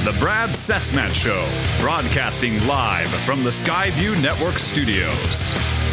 The Brad Cessmat Show, broadcasting live from the Skyview Network studios.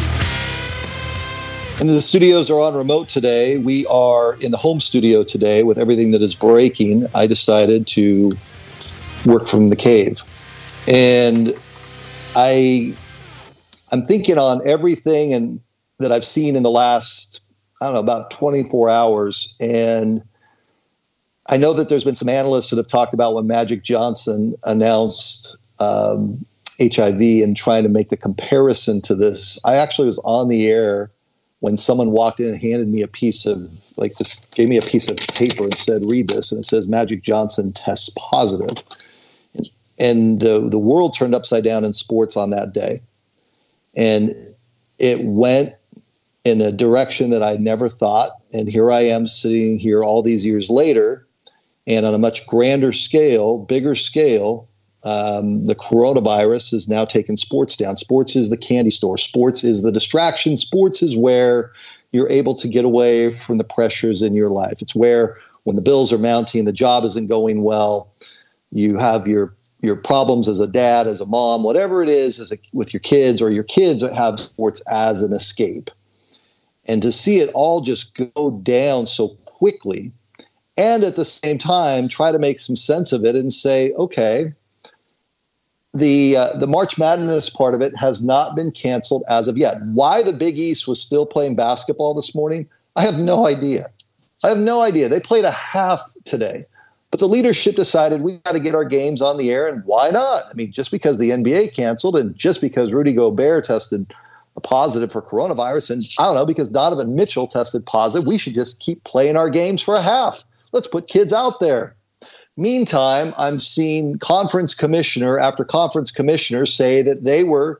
And the studios are on remote today. We are in the home studio today with everything that is breaking. I decided to work from the cave. And I'm thinking on everything and that I've seen in the last, about 24 hours. And I know that there's been some analysts that have talked about when Magic Johnson announced HIV and trying to make the comparison to this. I actually was on the air when someone walked in and handed me just gave me a piece of paper and said, read this. And it says Magic Johnson tests positive. And the world turned upside down in sports on that day. And it went in a direction that I never thought. And here I am sitting here all these years later. And on a much grander scale, bigger scale, the coronavirus has now taken sports down. Sports is the candy store. Sports is the distraction. Sports is where you're able to get away from the pressures in your life. It's where when the bills are mounting, the job isn't going well, you have your problems as a dad, as a mom, whatever it is with your kids, or your kids have sports as an escape. And to see it all just go down so quickly, and at the same time, try to make some sense of it and say, okay, the March Madness part of it has not been canceled as of yet. Why the Big East was still playing basketball this morning, I have no idea. They played a half today. But the leadership decided we got to get our games on the air, and why not? I mean, just because the NBA canceled and just because Rudy Gobert tested positive for coronavirus, and because Donovan Mitchell tested positive, we should just keep playing our games for a half. Let's put kids out there. Meantime, I'm seeing conference commissioner after conference commissioner say that they were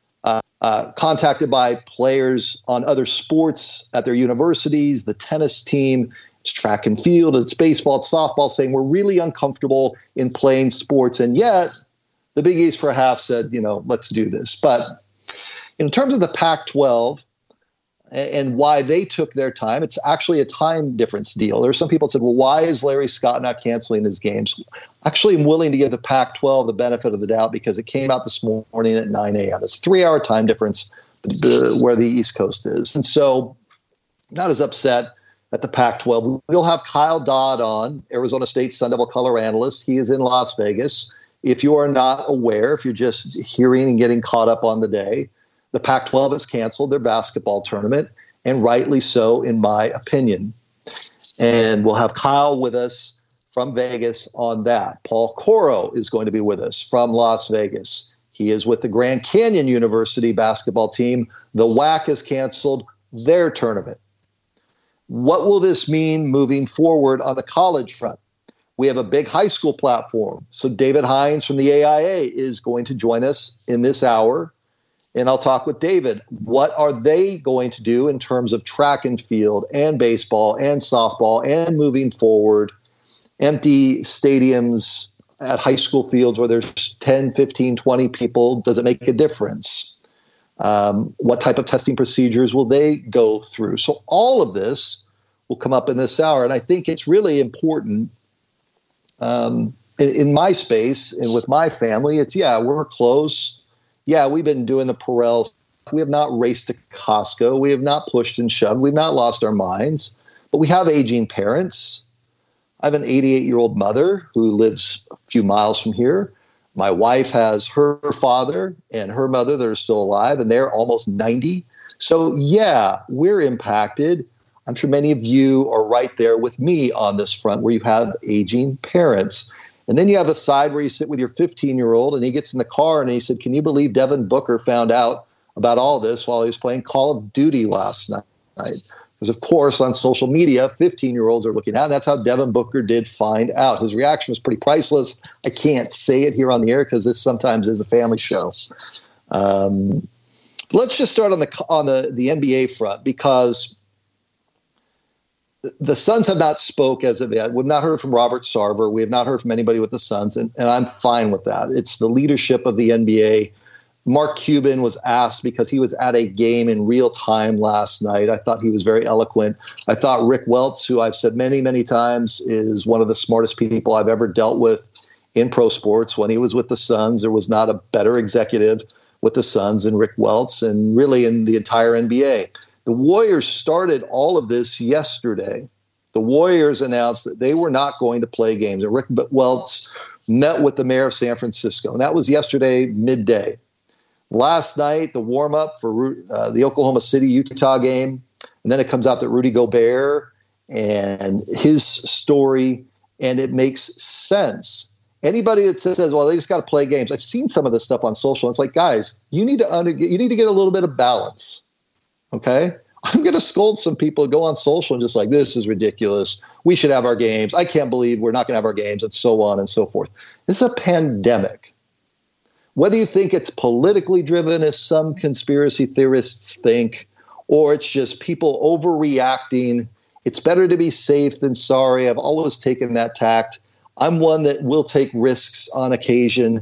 contacted by players on other sports at their universities, the tennis team, it's track and field, it's baseball, it's softball, saying we're really uncomfortable in playing sports. And yet the Big East for a half said, let's do this. But in terms of the Pac-12, and why they took their time, it's actually a time difference deal. There's some people that said, well, why is Larry Scott not canceling his games? Actually, I'm willing to give the Pac-12 the benefit of the doubt because it came out this morning at 9 a.m. It's a 3-hour time difference where the East Coast is. And so not as upset at the Pac-12. We'll have Kyle Dodd on, Arizona State Sun Devil color analyst. He is in Las Vegas. If you are not aware, if you're just hearing and getting caught up on the day, the Pac-12 has canceled their basketball tournament, and rightly so, in my opinion. And we'll have Kyle with us from Vegas on that. Paul Coro is going to be with us from Las Vegas. He is with the Grand Canyon University basketball team. The WAC has canceled their tournament. What will this mean moving forward on the college front? We have a big high school platform. So David Hines from the AIA is going to join us in this hour. And I'll talk with David. What are they going to do in terms of track and field and baseball and softball and moving forward? Empty stadiums at high school fields where there's 10, 15, 20 people. Does it make a difference? What type of testing procedures will they go through? So all of this will come up in this hour. And I think it's really important in my space and with my family. We're close. Yeah, we've been doing the Purell. We have not raced to Costco. We have not pushed and shoved. We've not lost our minds. But we have aging parents. I have an 88-year-old mother who lives a few miles from here. My wife has her father and her mother that are still alive, and they're almost 90. So, yeah, we're impacted. I'm sure many of you are right there with me on this front where you have aging parents. And then you have the side where you sit with your 15-year-old and he gets in the car and he said, can you believe Devin Booker found out about all this while he was playing Call of Duty last night? Because, of course, on social media, 15-year-olds are looking at it. And that's how Devin Booker did find out. His reaction was pretty priceless. I can't say it here on the air because this sometimes is a family show. Let's just start on the NBA front because the Suns have not spoke as of yet. We've not heard from Robert Sarver. We have not heard from anybody with the Suns, and I'm fine with that. It's the leadership of the NBA. Mark Cuban was asked because he was at a game in real time last night. I thought he was very eloquent. I thought Rick Welts, who I've said many, many times is one of the smartest people I've ever dealt with in pro sports. When he was with the Suns, there was not a better executive with the Suns than Rick Welts, and really in the entire NBA. The Warriors started all of this yesterday. The Warriors announced that they were not going to play games, and Rick Welts met with the mayor of San Francisco, and that was yesterday midday. Last night, the warm-up for the Oklahoma City-Utah game, and then it comes out that Rudy Gobert and his story, and it makes sense. Anybody that says, well, they just got to play games. I've seen some of this stuff on social. And it's like, guys, you need to get a little bit of balance, okay? I'm going to scold some people who go on social and just like, this is ridiculous. We should have our games. I can't believe we're not going to have our games, and so on and so forth. It's a pandemic. Whether you think it's politically driven, as some conspiracy theorists think, or it's just people overreacting, it's better to be safe than sorry. I've always taken that tact. I'm one that will take risks on occasion.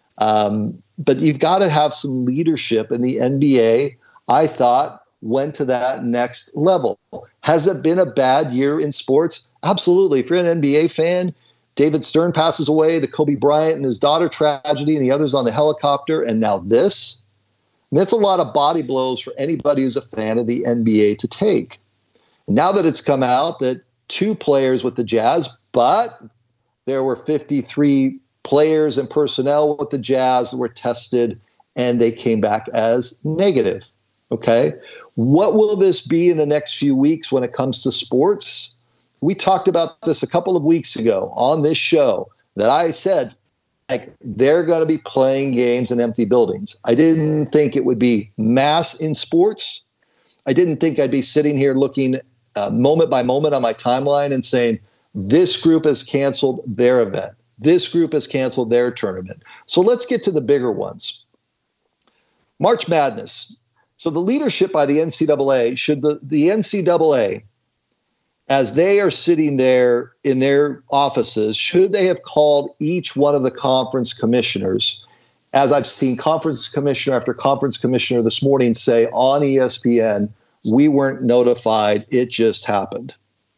But you've got to have some leadership in the NBA, I thought, went to that next level. Has it been a bad year in sports? Absolutely. If you're an NBA fan, David Stern passes away, the Kobe Bryant and his daughter tragedy, and the others on the helicopter, and now this. And that's a lot of body blows for anybody who's a fan of the NBA to take. And now that it's come out that 2 players with the Jazz, but there were 53 players and personnel with the Jazz that were tested, and they came back as negative. Okay? What will this be in the next few weeks when it comes to sports? We talked about this a couple of weeks ago on this show that I said, like, they're going to be playing games in empty buildings. I didn't think it would be mass in sports. I didn't think I'd be sitting here looking moment by moment on my timeline and saying, this group has canceled their event. This group has canceled their tournament. So let's get to the bigger ones. March Madness. So the leadership by the NCAA, should the NCAA, as they are sitting there in their offices, should they have called each one of the conference commissioners, as I've seen conference commissioner after conference commissioner this morning say on ESPN, we weren't notified, it just happened.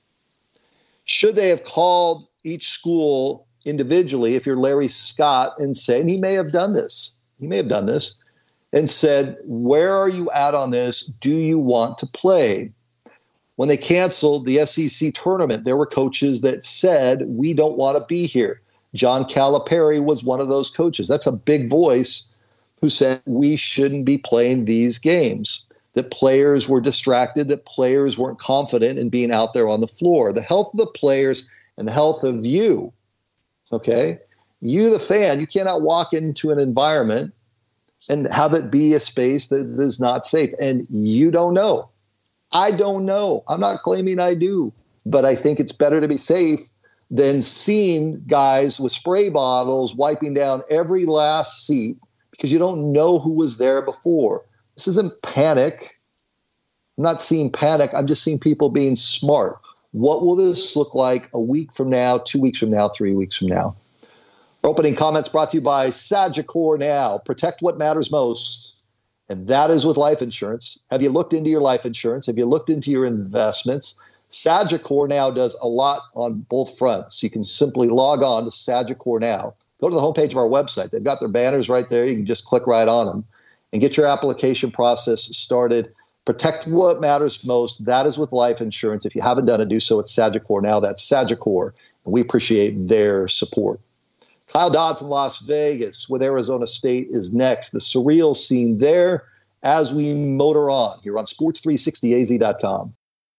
Should they have called each school individually, if you're Larry Scott, and say, and he may have done this, and said, where are you at on this? Do you want to play? When they canceled the SEC tournament, there were coaches that said, we don't want to be here. John Calipari was one of those coaches. That's a big voice who said we shouldn't be playing these games, that players were distracted, that players weren't confident in being out there on the floor. The health of the players and the health of you, okay? You, the fan, you cannot walk into an environment and have it be a space that is not safe. And you don't know. I don't know. I'm not claiming I do. But I think it's better to be safe than seeing guys with spray bottles wiping down every last seat because you don't know who was there before. This isn't panic. I'm not seeing panic. I'm just seeing people being smart. What will this look like a week from now, 2 weeks from now, 3 weeks from now? Our opening comments brought to you by Sagicor Now. Protect what matters most. And that is with life insurance. Have you looked into your life insurance? Have you looked into your investments? Sagicor Now does a lot on both fronts. You can simply log on to Sagicor Now. Go to the homepage of our website. They've got their banners right there. You can just click right on them and get your application process started. Protect what matters most. That is with life insurance. If you haven't done it, do so at Sagicor Now. That's Sagicor. And we appreciate their support. Kyle Dodd from Las Vegas with Arizona State is next. The surreal scene there as we motor on here on sports360az.com.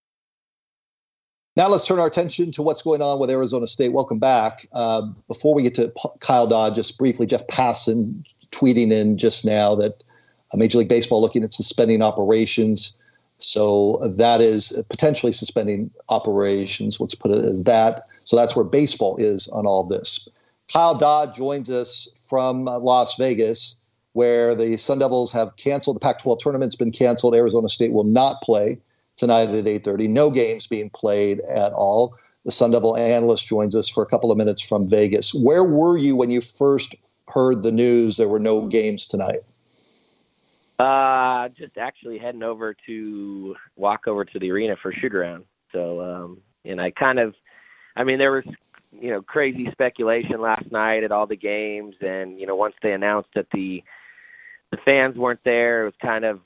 Now let's turn our attention to what's going on with Arizona State. Welcome back. Before we get to Kyle Dodd, just briefly, Jeff Passan tweeting in just now that Major League Baseball looking at suspending operations. So that is potentially suspending operations. Let's put it as that. So that's where baseball is on all this. Kyle Dodd joins us from Las Vegas, where the Sun Devils have canceled. The Pac-12 tournament's been canceled. Arizona State will not play tonight at 8:30. No games being played at all. The Sun Devil analyst joins us for a couple of minutes from Vegas. Where were you when you first heard the news there were no games tonight? Just actually heading over to walk over to the arena for shoot around. So, and there was crazy speculation last night at all the games. And, once they announced that the fans weren't there, it was kind of,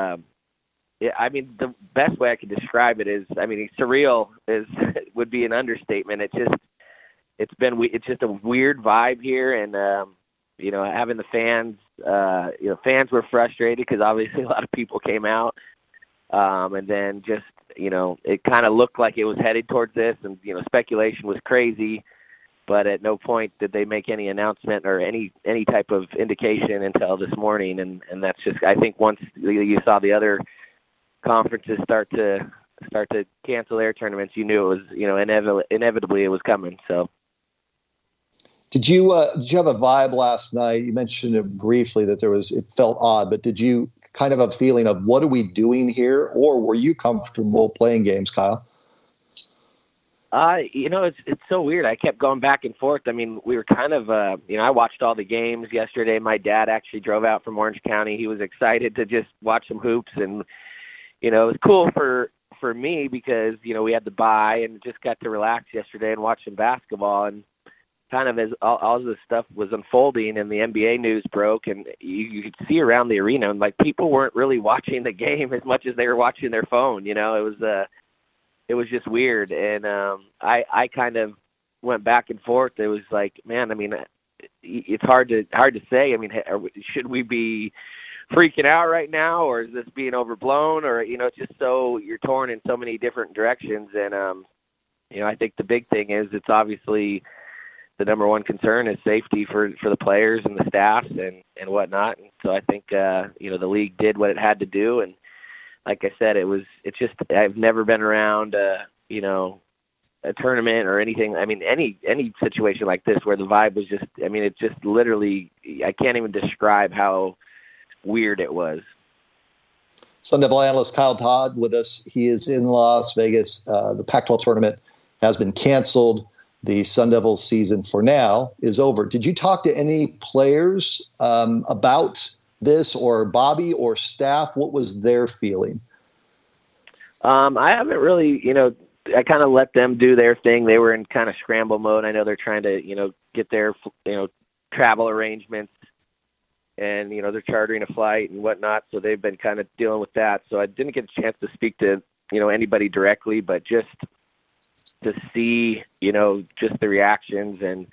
the best way I could describe it is, surreal would be an understatement. It's just a weird vibe here. And, having the fans, fans were frustrated because obviously a lot of people came out. And then just, it kind of looked like it was headed towards this, and, speculation was crazy, but at no point did they make any announcement or any type of indication until this morning. And that's just, I think once you saw the other conferences start to cancel their tournaments, you knew it was, inevitably it was coming. So. Did you have a vibe last night? You mentioned it briefly that it felt odd, but did you kind of a feeling of what are we doing here, or were you comfortable playing games, Kyle? It's so weird. I kept going back and forth. We were kind of, I watched all the games yesterday. My dad actually drove out from Orange County. He was excited to just watch some hoops, and it was cool for me because we had the bye and just got to relax yesterday and watch some basketball. And kind of as all this stuff was unfolding and the NBA news broke, and you could see around the arena, and like people weren't really watching the game as much as they were watching their phone. It was just weird. And I kind of went back and forth. It was like, man, it's hard to say. Should we be freaking out right now, or is this being overblown, or it's just so you're torn in so many different directions. And I think the big thing is it's obviously the number one concern is safety for the players and the staffs and whatnot. And so I think, the league did what it had to do. And like I said, it's just, I've never been around, a tournament or anything. Any situation like this where the vibe was just, it's just literally, I can't even describe how weird it was. Sun Devil analyst Kyle Todd with us. He is in Las Vegas. The Pac-12 tournament has been canceled. The Sun Devils season for now is over. Did you talk to any players about this, or Bobby or staff? What was their feeling? I haven't really, I kind of let them do their thing. They were in kind of scramble mode. I know they're trying to, get their, travel arrangements, and, they're chartering a flight and whatnot. So they've been kind of dealing with that. So I didn't get a chance to speak to, anybody directly, but just to see, just the reactions and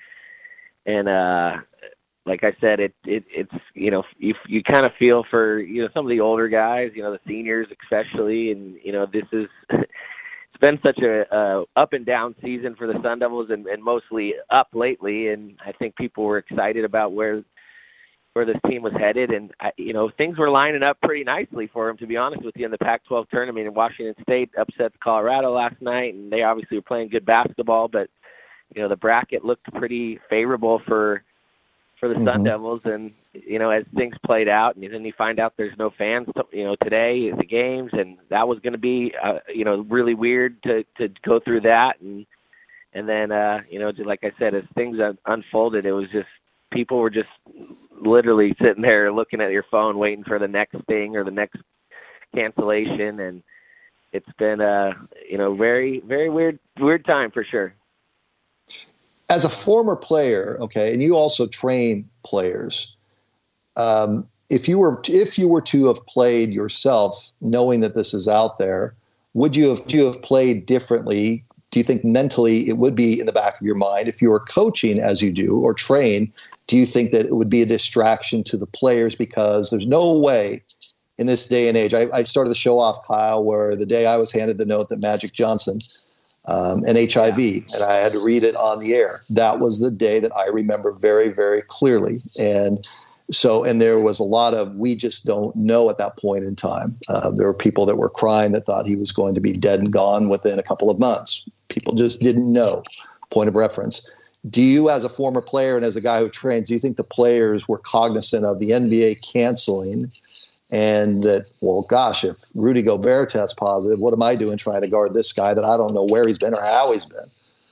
like I said, it's, you kind of feel for, some of the older guys, the seniors especially. And, this is, it's been such a up and down season for the Sun Devils, and mostly up lately. And I think people were excited about where this team was headed. And, things were lining up pretty nicely for them, to be honest with you, in the Pac-12 tournament. And Washington State upset Colorado last night, and they obviously were playing good basketball. But, the bracket looked pretty favorable for the Sun Devils. And, as things played out, and then you find out there's no fans, today at the games. And that was going to be, really weird to go through that. And then, like I said, as things unfolded, it was just, people were just literally sitting there looking at your phone, waiting for the next thing or the next cancellation. And it's been a, very, very weird time for sure. As a former player, okay, and you also train players, if you were to have played yourself, knowing that this is out there, would you have played differently? Do you think mentally it would be in the back of your mind if you were coaching as you do or train? Do you think that it would be a distraction to the players? Because there's no way in this day and age. I started the show off, Kyle, where the day I was handed the note that Magic Johnson and HIV, and I had to read it on the air. That was the day that I remember very, very clearly. And there was a lot of, we just don't know at that point in time. There were people that were crying that thought he was going to be dead and gone within a couple of months. People just didn't know. Point of reference. Do you, as a former player and as a guy who trains, do you think the players were cognizant of the NBA canceling, and that, well, gosh, if Rudy Gobert tests positive, what am I doing trying to guard this guy that I don't know where he's been or how he's been?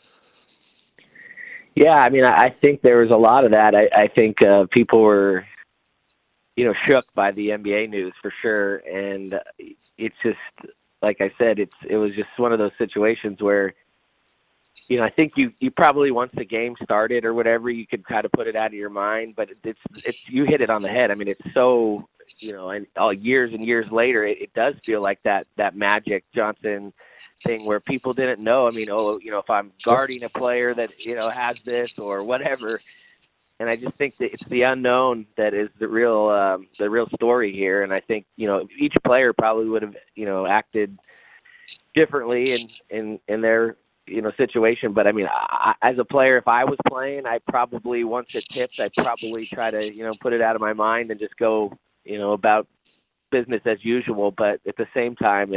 Yeah, I think there was a lot of that. I think people were, shook by the NBA news for sure. And it's just, like I said, it was just one of those situations where, I think you probably, once the game started or whatever, you could kind of put it out of your mind, but it's you hit it on the head. I mean, it's so, and all years and years later, it does feel like that Magic Johnson thing where people didn't know. I mean, if I'm guarding a player that, has this or whatever. And I just think that it's the unknown that is the real story here. And I think, each player probably would have, acted differently in their, situation. But I mean, as a player, if I was playing, I probably, once it tipped, I'd probably try to, put it out of my mind and just go, about business as usual. But at the same time,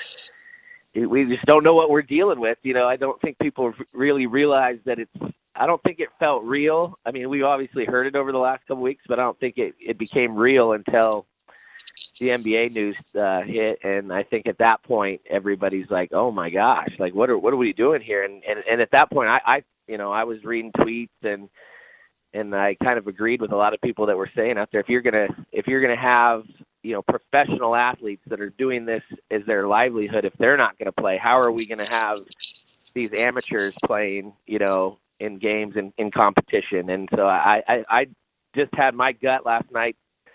we just don't know what we're dealing with. I don't think people really realize that I don't think it felt real. I mean, we obviously heard it over the last couple of weeks, but I don't think it became real until the NBA news hit. And I think at that point, everybody's like, "Oh my gosh, like what are we doing here?" And at that point, I was reading tweets and I kind of agreed with a lot of people that were saying out there, if you're gonna have professional athletes that are doing this as their livelihood, if they're not going to play, how are we going to have these amateurs playing, in games and in competition? And so I just had my gut last night.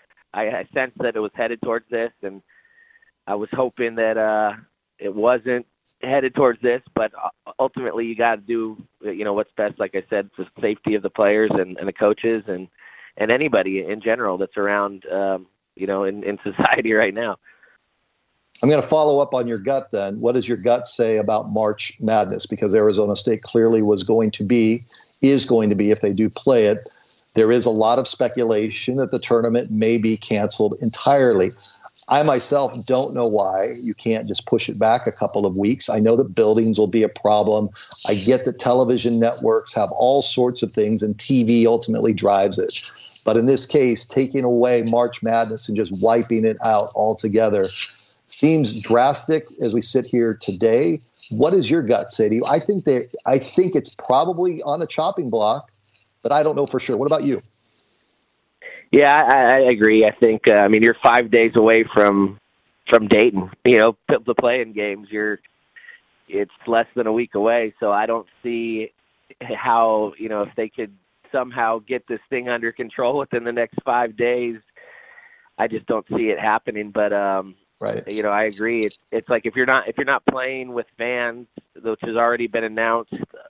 I sensed that it was headed towards this, and I was hoping that it wasn't headed towards this, but ultimately you got to do, what's best, like I said, for the safety of the players and the coaches and anybody in general that's around, in society right now. I'm going to follow up on your gut then. What does your gut say about March Madness? Because Arizona State clearly is going to be, if they do play it. There is a lot of speculation that the tournament may be canceled entirely. I myself don't know why you can't just push it back a couple of weeks. I know that buildings will be a problem. I get that television networks have all sorts of things, and TV ultimately drives it. But in this case, taking away March Madness and just wiping it out altogether seems drastic as we sit here today. What does your gut say to you? I think it's probably on the chopping block, but I don't know for sure. What about you? Yeah, I agree. I think, you're 5 days away from Dayton, the playing games. It's less than a week away. So I don't see how, if they could somehow get this thing under control within the next 5 days, I just don't see it happening. But, right. I agree. It's like, if you're not playing with fans, which has already been announced,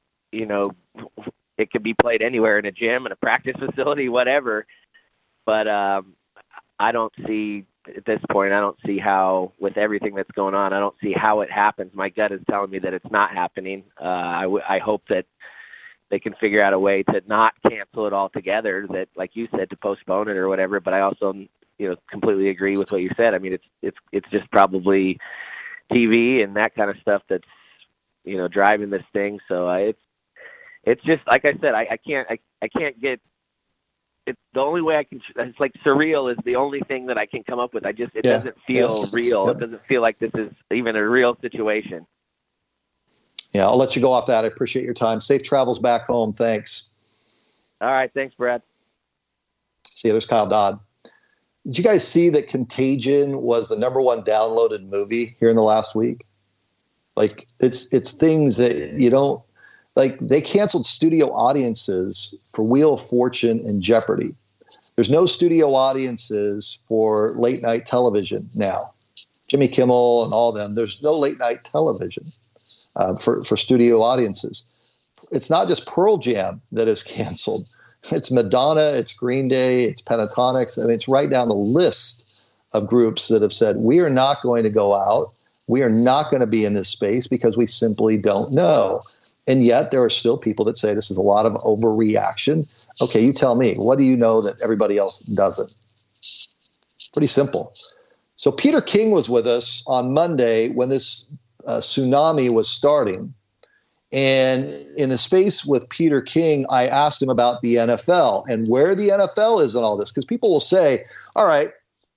it could be played anywhere, in a gym, in a practice facility, whatever. But I don't see, at this point, I don't see how, with everything that's going on, I don't see how it happens. My gut is telling me that it's not happening. I hope that they can figure out a way to not cancel it altogether, that, like you said, to postpone it or whatever. But I also, completely agree with what you said. I mean, it's just probably TV and that kind of stuff that's, driving this thing. So it's just, like I said, I can't get. It's the only way I can. It's like surreal is the only thing that I can come up with. It doesn't feel real. Yeah. It doesn't feel like this is even a real situation. Yeah, I'll let you go off that. I appreciate your time. Safe travels back home. Thanks. All right. Thanks, Brad. See you. There's Kyle Dodd. Did you guys see that Contagion was the #1 downloaded movie here in the last week? Like, it's things that you don't. Like, they canceled studio audiences for Wheel of Fortune and Jeopardy. There's no studio audiences for late night television now. Jimmy Kimmel and all them. There's no late night television for studio audiences. It's not just Pearl Jam that is canceled. It's Madonna, it's Green Day, it's Pentatonix. I mean, it's right down the list of groups that have said, we are not going to go out. We are not going to be in this space because we simply don't know. And yet there are still people that say this is a lot of overreaction. Okay, you tell me, what do you know that everybody else doesn't? Pretty simple. So Peter King was with us on Monday when this tsunami was starting. And in the space with Peter King, I asked him about the NFL and where the NFL is in all this. Because people will say, all right,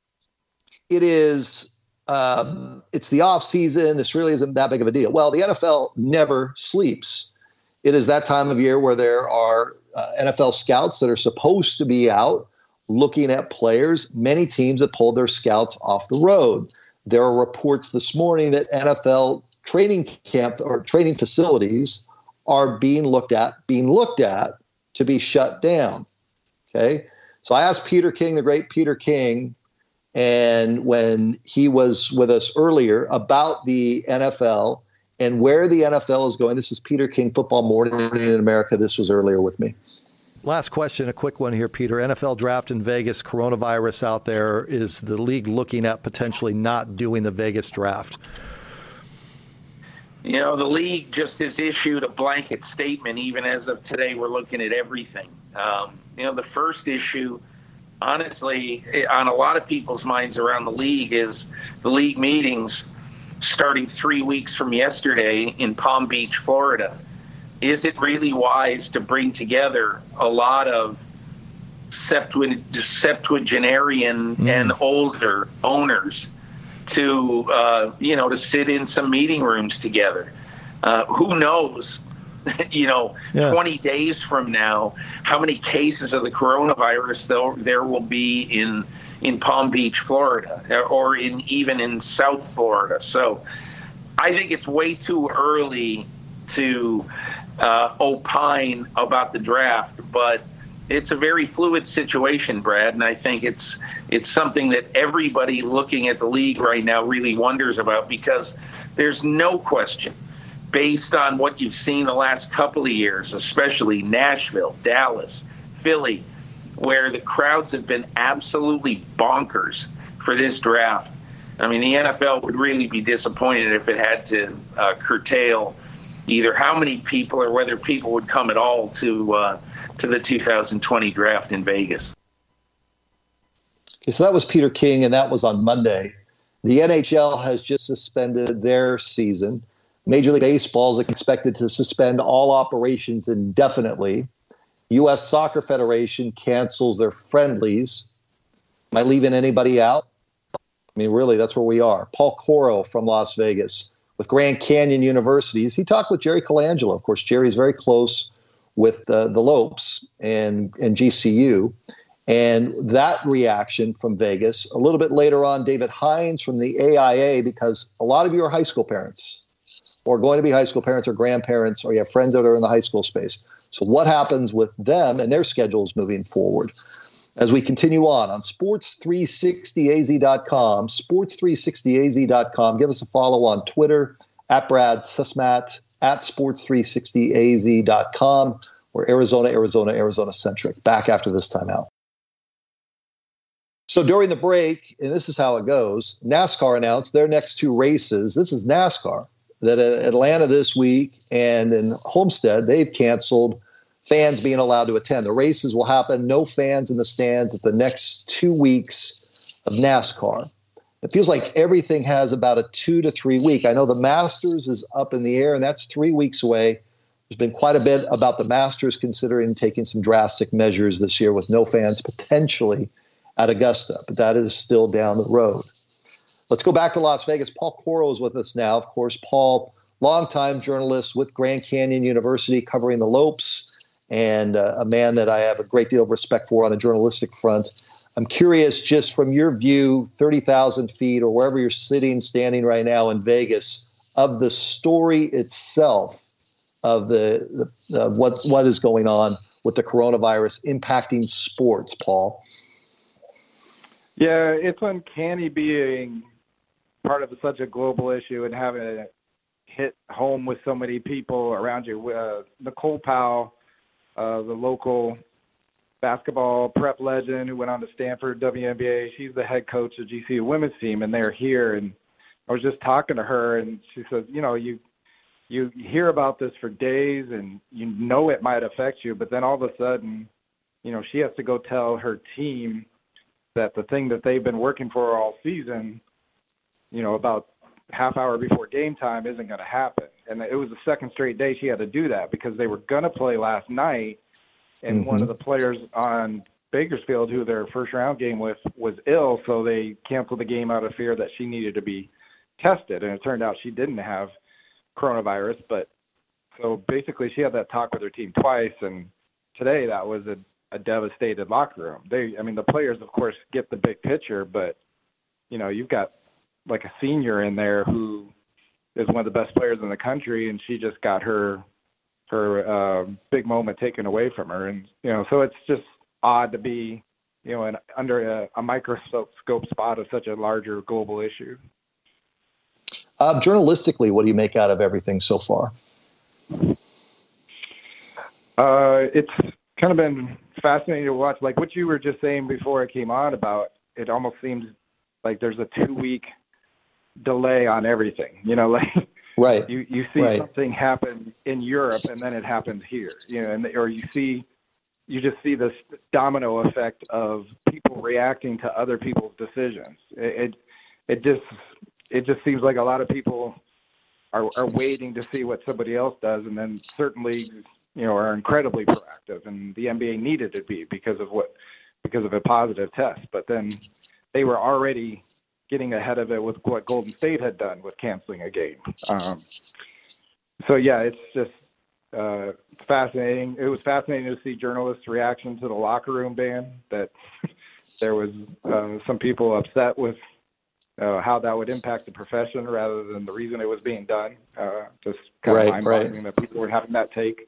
it is it's the off season. This really isn't that big of a deal. Well, the NFL never sleeps. It is that time of year where there are NFL scouts that are supposed to be out looking at players. Many teams have pulled their scouts off the road. There are reports this morning that NFL training camp or training facilities are being looked at to be shut down. Okay. So I asked Peter King, the great Peter King, and when he was with us earlier about the NFL and where the NFL is going. This is Peter King, Football Morning in America. This was earlier with me. Last question, a quick one here, Peter. NFL draft in Vegas, coronavirus out there. Is the league looking at potentially not doing the Vegas draft? You know, the league just has issued a blanket statement. Even as of today, we're looking at everything. You know, the first issue, honestly, on a lot of people's minds around the league is the league meetings starting 3 weeks from yesterday in Palm Beach, Florida. Is it really wise to bring together a lot of septuagenarian and older owners to, to sit in some meeting rooms together? Who knows, 20 days from now, how many cases of the coronavirus there will be in Palm Beach, Florida, or even in South Florida. So I think it's way too early to opine about the draft, but it's a very fluid situation, Brad, and I think it's something that everybody looking at the league right now really wonders about, because there's no question, based on what you've seen the last couple of years, especially Nashville, Dallas, Philly, where the crowds have been absolutely bonkers for this draft. I mean, the NFL would really be disappointed if it had to curtail either how many people or whether people would come at all to the 2020 draft in Vegas. Okay, so that was Peter King, and that was on Monday. The NHL has just suspended their season. Major League Baseball is expected to suspend all operations indefinitely. U.S. Soccer Federation cancels their friendlies. Am I leaving anybody out? I mean, really, that's where we are. Paul Coro from Las Vegas with Grand Canyon Universities. He talked with Jerry Colangelo. Of course, Jerry's very close with the Lopes and GCU. And that reaction from Vegas. A little bit later on, David Hines from the AIA, because a lot of you are high school parents or going to be high school parents or grandparents, or you have friends that are in the high school space. So what happens with them and their schedules moving forward? As we continue on sports360az.com, sports360az.com. Give us a follow on Twitter, @Brad Susmat, @sports360az.com. We're Arizona centric. Back after this timeout. So during the break, and this is how it goes, NASCAR announced their next two races. This is NASCAR. That at Atlanta this week and in Homestead, they've canceled fans being allowed to attend. The races will happen, no fans in the stands at the next 2 weeks of NASCAR. It feels like everything has about a 2 to 3 week. I know the Masters is up in the air, and that's 3 weeks away. There's been quite a bit about the Masters considering taking some drastic measures this year with no fans potentially at Augusta, but that is still down the road. Let's go back to Las Vegas. Paul Coro is with us now. Of course, Paul, longtime journalist with Grand Canyon University covering the Lopes, and a man that I have a great deal of respect for on a journalistic front. I'm curious, just from your view, 30,000 feet or wherever you're standing right now in Vegas, of the story itself of what is going on with the coronavirus impacting sports, Paul. Yeah, it's uncanny being part of such a global issue and having it hit home with so many people around you. Nicole Powell, the local basketball prep legend who went on to Stanford WNBA, she's the head coach of GCU women's team, and they're here. And I was just talking to her, and she says, you hear about this for days, and it might affect you, but then all of a sudden, she has to go tell her team that the thing that they've been working for all season, about half hour before game time isn't going to happen. And it was the second straight day she had to do that because they were going to play last night, and one of the players on Bakersfield, who their first round game with, was ill, so they canceled the game out of fear that she needed to be tested. And it turned out she didn't have coronavirus. But so basically she had that talk with her team twice, and today that was a devastated locker room. The players, of course, get the big picture, but, you've got like a senior in there who is one of the best players in the country, and she just got her moment taken away from her. And, so it's just odd to be, under a microscope spot of such a larger global issue. Journalistically, what do you make out of everything so far? It's kind of been fascinating to watch. Like what you were just saying before I came on about, it almost seems like there's a 2-week delay on everything, like right. You see something happen in Europe and then it happens here, or you just see this domino effect of people reacting to other people's decisions. It just seems like a lot of people are waiting to see what somebody else does, and then certainly, are incredibly proactive, and the NBA needed to be because of a positive test. But then they were already getting ahead of it with what Golden State had done with canceling a game. So yeah, it's just fascinating. It was fascinating to see journalists' reaction to the locker room ban. That there was some people upset with how that would impact the profession rather than the reason it was being done. Just kind of mind-boggling that people were having that take.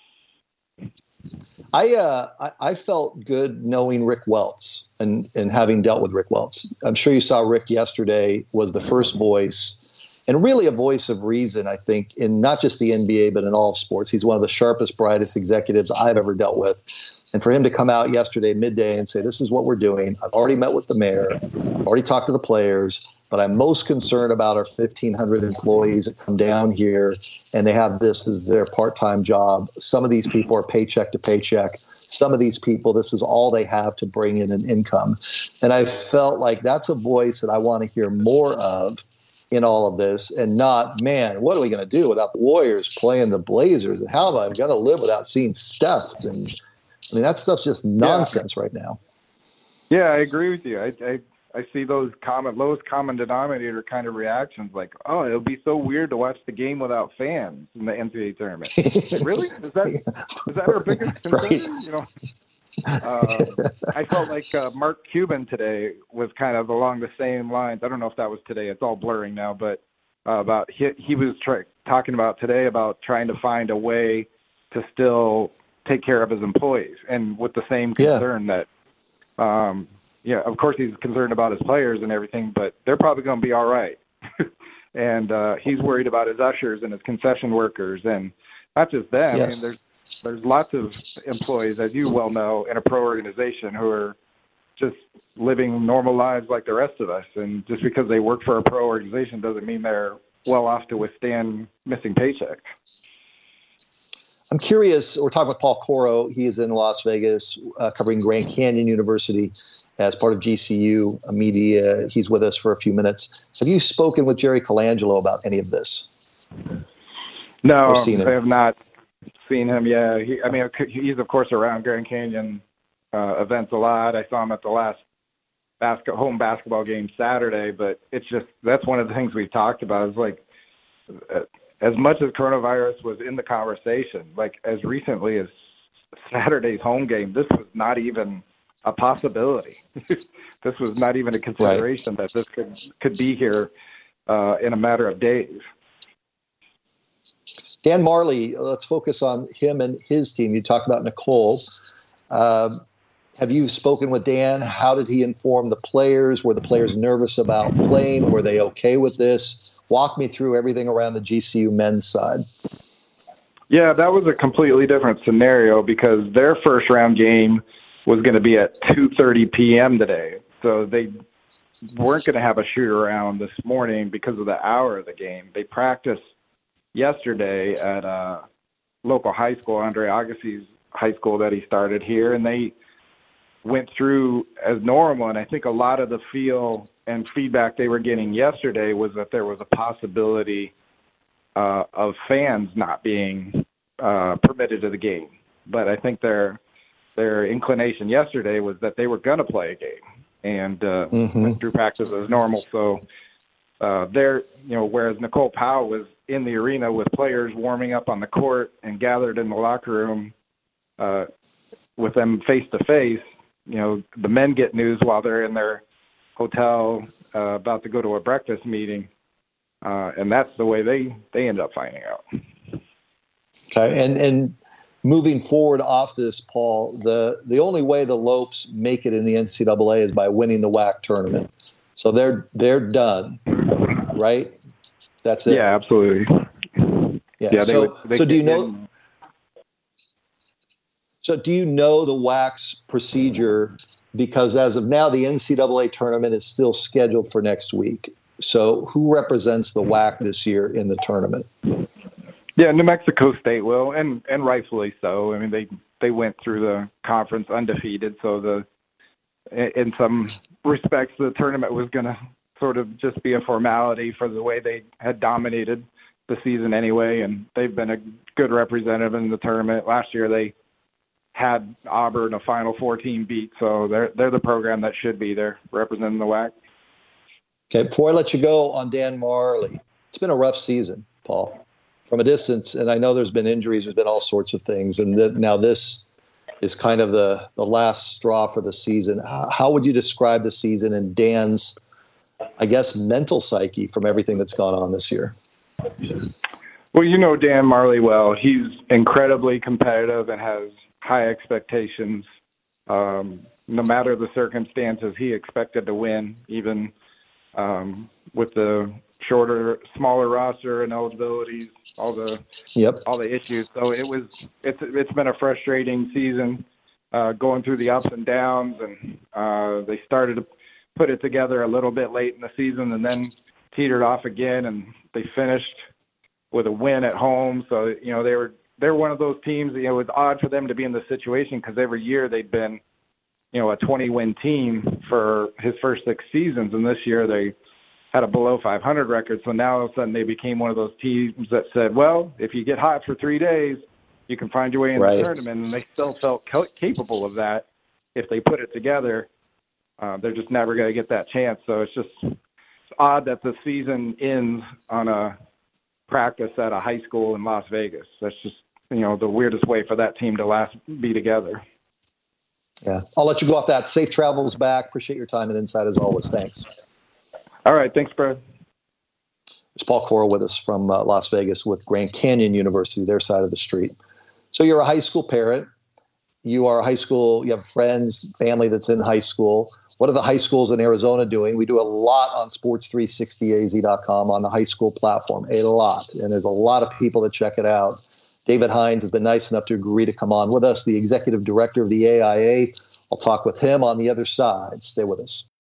I felt good knowing Rick Welts and having dealt with Rick Welts. I'm sure you saw Rick yesterday was the first voice, and really a voice of reason, I think, in not just the NBA, but in all of sports. He's one of the sharpest, brightest executives I've ever dealt with. And for him to come out yesterday midday and say, this is what we're doing. I've already met with the mayor, already talked to the players, but I'm most concerned about our 1,500 employees that come down here and they have this as their part-time job. Some of these people are paycheck to paycheck. Some of these people, this is all they have to bring in an income. And I felt like that's a voice that I want to hear more of in all of this, and not, man, what are we going to do without the Warriors playing the Blazers? And how am I going to live without seeing Steph? And I mean, that stuff's just nonsense right now. Yeah, I agree with you. I see those lowest common denominator kind of reactions, like, oh, it'll be so weird to watch the game without fans in the NCAA tournament. Really? Is that our biggest concern? Right. I felt like Mark Cuban today was kind of along the same lines. I don't know if that was today. It's all blurring now, but about he was talking about today about trying to find a way to still take care of his employees, and with the same concern that, of course he's concerned about his players and everything, but they're probably going to be all right. And he's worried about his ushers and his concession workers, and not just them. Yes. I mean, there's lots of employees, as you well know, in a pro organization who are just living normal lives like the rest of us. And just because they work for a pro organization doesn't mean they're well off to withstand missing paychecks. I'm curious, we're talking with Paul Coro. He is in Las Vegas covering Grand Canyon University as part of GCU Media. He's with us for a few minutes. Have you spoken with Jerry Colangelo about any of this? No, I have not seen him. Yeah, he's of course around Grand Canyon events a lot. I saw him at the last home basketball game Saturday, but it's just, that's one of the things we've talked about is like, as much as coronavirus was in the conversation, like as recently as Saturday's home game, this was not even a possibility. This was not even a consideration that this could be here in a matter of days. Dan Marley, let's focus on him and his team. You talked about Nicole. Have you spoken with Dan? How did he inform the players? Were the players nervous about playing? Were they okay with this? Walk me through everything around the GCU men's side. Yeah, that was a completely different scenario because their first round game was going to be at 2:30 p.m. today. So they weren't going to have a shoot around this morning because of the hour of the game. They practiced yesterday at a local high school, Andre Agassi's high school that he started here, and they went through as normal. And I think a lot of the feel and feedback they were getting yesterday was that there was a possibility of fans not being permitted to the game. But I think their inclination yesterday was that they were going to play a game and went through practice as normal. So whereas Nicole Powell was in the arena with players warming up on the court and gathered in the locker room with them face to face, the men get news while they're in their hotel about to go to a breakfast meeting. And that's the way they end up finding out. Okay. And moving forward off this, Paul, the only way the Lopes make it in the NCAA is by winning the WAC tournament. So they're done, right? That's it. Yeah, absolutely. Yeah. So do you know? So do you know the WAC's procedure? Because as of now, the NCAA tournament is still scheduled for next week. So who represents the WAC this year in the tournament? Yeah, New Mexico State will, and rightfully so. I mean, they went through the conference undefeated, so in some respects, the tournament was going to sort of just be a formality for the way they had dominated the season anyway, and they've been a good representative in the tournament. Last year, they had Auburn, a Final Four team, beat, so they're the program that should be there representing the WAC. Okay, before I let you go on Dan Marley, it's been a rough season, Paul, from a distance, and I know there's been injuries, there's been all sorts of things, and now this is kind of the last straw for the season. How would you describe the season and Dan's, I guess, mental psyche from everything that's gone on this year? Well, you know Dan Marley well. He's incredibly competitive and has high expectations. No matter the circumstances, he expected to win, even with the smaller roster and eligibilities, all the issues. So it's been a frustrating season, going through the ups and downs, and they started to put it together a little bit late in the season and then teetered off again, and they finished with a win at home. So, you know, they're one of those teams, you know, it's odd for them to be in this situation because every year they've been, you know, a 20-win team for his first 6 seasons, and this year they had a below 500 record. So now all of a sudden they became one of those teams that said, well, if you get hot for 3 days, you can find your way in the tournament, and they still felt capable of that. If they put it together, they're just never going to get that chance. So it's odd that the season ends on a practice at a high school in Las Vegas. That's just, you know, the weirdest way for that team to be together. Yeah. I'll let you go off that. Safe travels back. Appreciate your time and insight as always. Thanks. All right. Thanks, Brad. There's Paul Coral with us from Las Vegas with Grand Canyon University, their side of the street. So you're a high school parent. You are a high school, you have friends, family that's in high school. What are the high schools in Arizona doing? We do a lot on sports360az.com on the high school platform, a lot. And there's a lot of people that check it out. David Hines has been nice enough to agree to come on with us, the executive director of the AIA. I'll talk with him on the other side. Stay with us.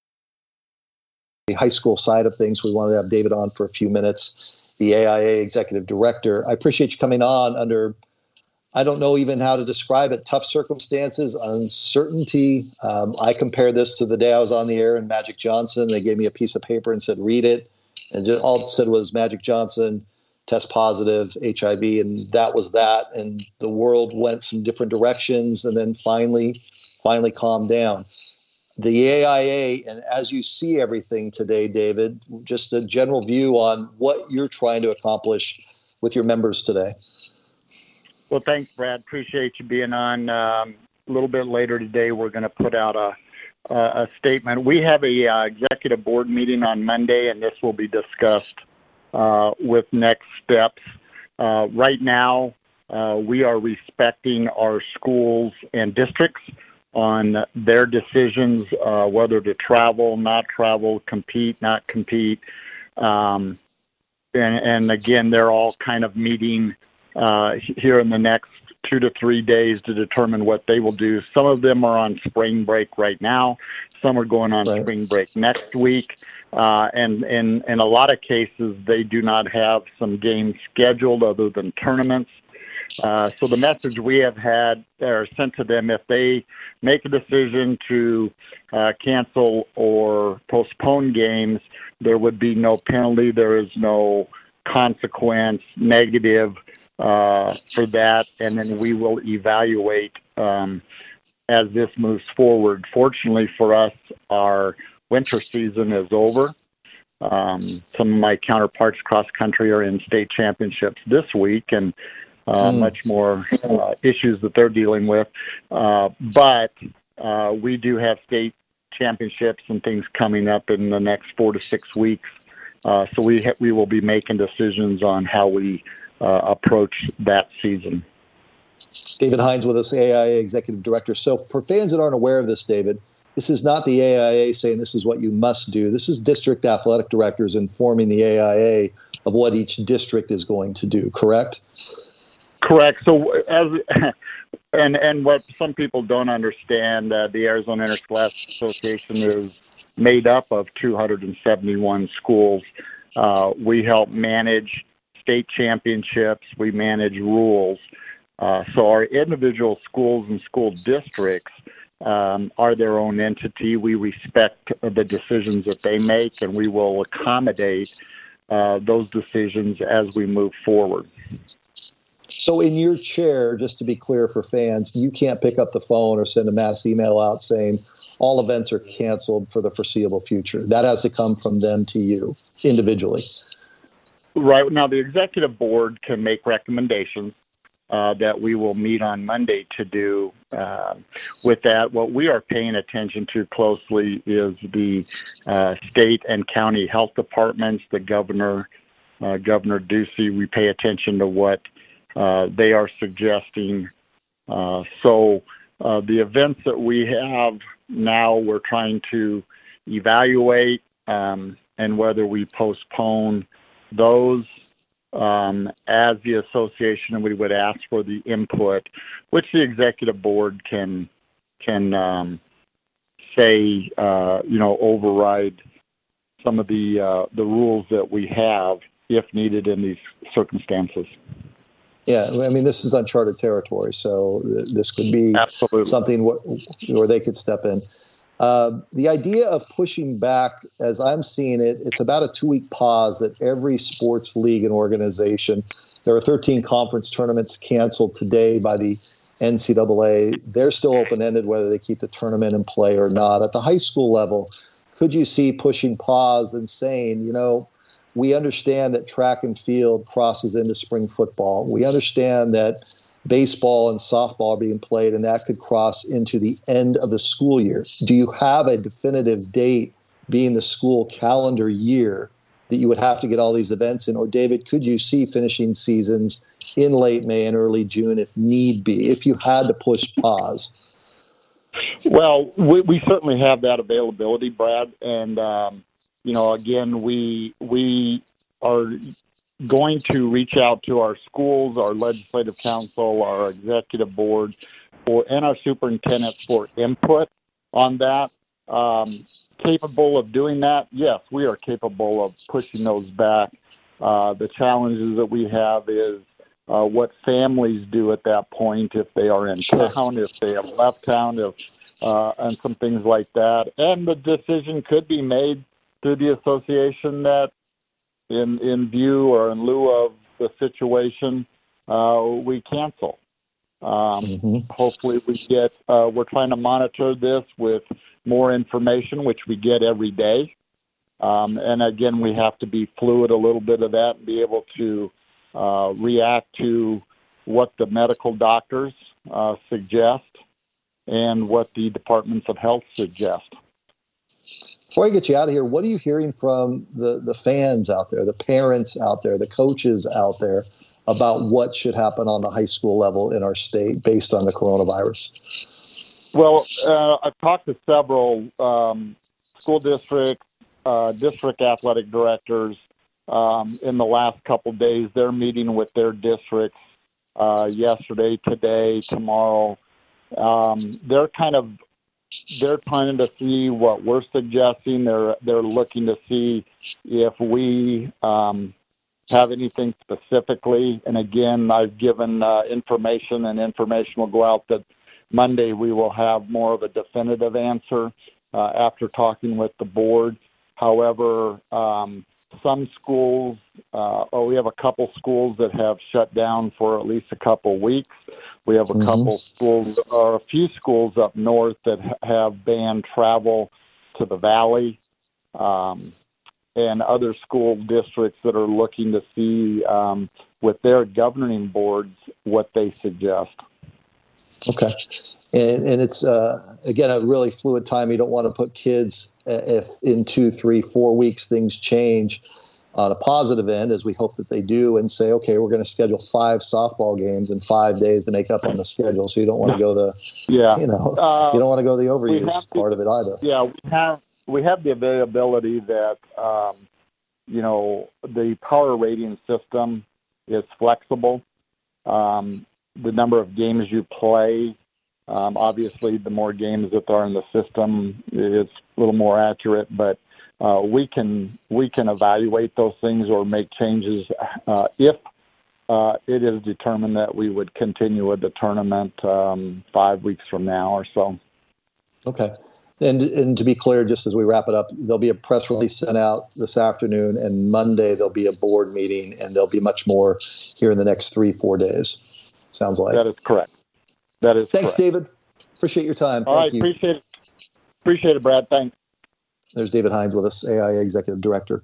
The high school side of things, we wanted to have David on for a few minutes, the AIA executive director. I appreciate you coming on under, I don't know even how to describe it, tough circumstances, uncertainty. I compare this to the day I was on the air in Magic Johnson. They gave me a piece of paper and said, read it. And all it said was Magic Johnson, test positive, HIV, and that was that. And the world went some different directions and then finally calmed down. The AIA, and as you see everything today, David, just a general view on what you're trying to accomplish with your members today. Well, thanks, Brad. Appreciate you being on. A little bit later today, we're going to put out a statement. We have a executive board meeting on Monday, and this will be discussed with next steps. Right now, we are respecting our schools and districts on their decisions, whether to travel, not travel, compete, not compete. And again, they're all kind of meeting here in the next 2 to 3 days to determine what they will do. Some of them are on spring break right now. Some are going on spring break next week. And in a lot of cases, they do not have some games scheduled other than tournaments. So the message we have had or sent to them, if they make a decision to cancel or postpone games, there would be no penalty. There is no consequence, negative for that, and then we will evaluate as this moves forward. Fortunately for us, our winter season is over. Some of my counterparts cross country are in state championships this week, and much more issues that they're dealing with. But we do have state championships and things coming up in the next 4 to 6 weeks. So we will be making decisions on how we approach that season. David Hines with us, AIA Executive Director. So for fans that aren't aware of this, David, this is not the AIA saying this is what you must do. This is district athletic directors informing the AIA of what each district is going to do, correct? Correct. So and what some people don't understand, the Arizona Interscholastic Association is made up of 271 schools. We help manage state championships. We manage rules. So our individual schools and school districts are their own entity. We respect the decisions that they make, and we will accommodate those decisions as we move forward. So in your chair, just to be clear for fans, you can't pick up the phone or send a mass email out saying all events are canceled for the foreseeable future. That has to come from them to you individually. Right. Now, the executive board can make recommendations that we will meet on Monday to do. With that, what we are paying attention to closely is the state and county health departments, the governor, Governor Ducey. We pay attention to what they are suggesting. So the events that we have now, we're trying to evaluate and whether we postpone those. As the association, we would ask for the input, which the executive board can say, override some of the rules that we have if needed in these circumstances. Yeah, I mean, this is uncharted territory, so this could be Absolutely something where they could step in. The idea of pushing back, as I'm seeing it, it's about a 2-week pause that every sports league and organization, there are 13 conference tournaments canceled today by the NCAA. They're still open-ended whether they keep the tournament in play or not. At the high school level, could you see pushing pause and saying, we understand that track and field crosses into spring football. We understand that baseball and softball are being played, and that could cross into the end of the school year. Do you have a definitive date, being the school calendar year, that you would have to get all these events in? Or, David, could you see finishing seasons in late May and early June if need be, if you had to push pause? Well, we certainly have that availability, Brad. And, again, we are going to reach out to our schools, our legislative council, our executive board, and our superintendents for input on that. Capable of doing that? Yes, we are capable of pushing those back. The challenges that we have is what families do at that point, if they are in town, if they have left town, and some things like that. And the decision could be made through the association that in view or in lieu of the situation, we cancel. Hopefully we get, we're trying to monitor this with more information, which we get every day. And again, we have to be fluid a little bit of that and be able to react to what the medical doctors suggest and what the departments of health suggest. Before I get you out of here, what are you hearing from the fans out there, the parents out there, the coaches out there about what should happen on the high school level in our state based on the coronavirus? Well, I've talked to several school districts, district athletic directors in the last couple of days. They're meeting with their districts yesterday, today, tomorrow. They're trying to see what we're suggesting. They're looking to see if we have anything specifically. And again, I've given information, and information will go out that Monday we will have more of a definitive answer after talking with the board. However, some schools, we have a couple schools that have shut down for at least a couple weeks. We have a couple schools, or a few schools up north that have banned travel to the valley, and other school districts that are looking to see with their governing boards what they suggest. Okay. And it's, again, a really fluid time. You don't want to put kids, if in 2, 3, 4 weeks things change, on a positive end, as we hope that they do, and say, okay, we're going to schedule 5 softball games in 5 days to make up on the schedule. So you don't want to go you don't want to go the overuse part of it either. Yeah, we have the availability that, the power rating system is flexible. The number of games you play, obviously, the more games that are in the system, it's a little more accurate, but we can evaluate those things or make changes if it is determined that we would continue with the tournament 5 weeks from now or so. Okay. And to be clear, just as we wrap it up, there'll be a press release sent out this afternoon, and Monday there'll be a board meeting, and there'll be much more here in the next 3-4 days. Sounds like. That is correct. Thanks, correct. David. Appreciate your time. Thank you. Appreciate it, Brad. Thanks. There's David Hines with us, AIA Executive Director.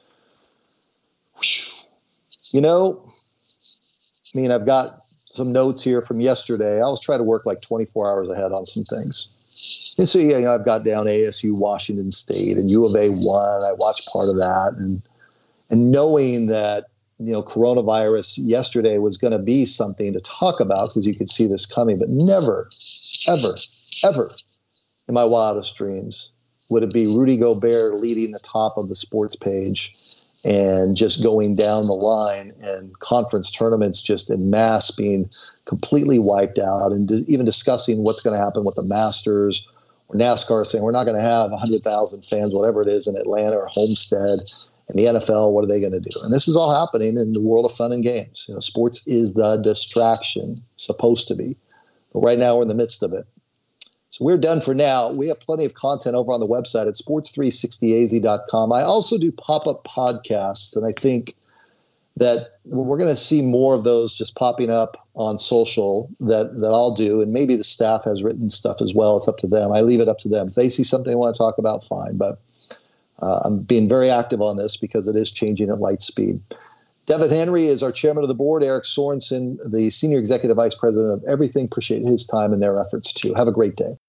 I've got some notes here from yesterday. I was trying to work like 24 hours ahead on some things. And so, I've got down ASU, Washington State, and U of A won. I watched part of that. And knowing that, coronavirus yesterday was going to be something to talk about because you could see this coming, but never, ever, ever in my wildest dreams would it be Rudy Gobert leading the top of the sports page and just going down the line, and conference tournaments just en masse being completely wiped out, and even discussing what's going to happen with the Masters or NASCAR saying we're not going to have 100,000 fans, whatever it is, in Atlanta or Homestead. And the NFL, what are they going to do? And this is all happening in the world of fun and games. Sports is the distraction, supposed to be. But right now we're in the midst of it. So we're done for now. We have plenty of content over on the website at sports360az.com. I also do pop-up podcasts, and I think that we're going to see more of those just popping up on social that I'll do, and maybe the staff has written stuff as well. It's up to them. I leave it up to them. If they see something they want to talk about, fine. But I'm being very active on this because it is changing at light speed. Devin Henry is our chairman of the board. Eric Sorensen, the senior executive vice president of everything. Appreciate his time and their efforts too. Have a great day.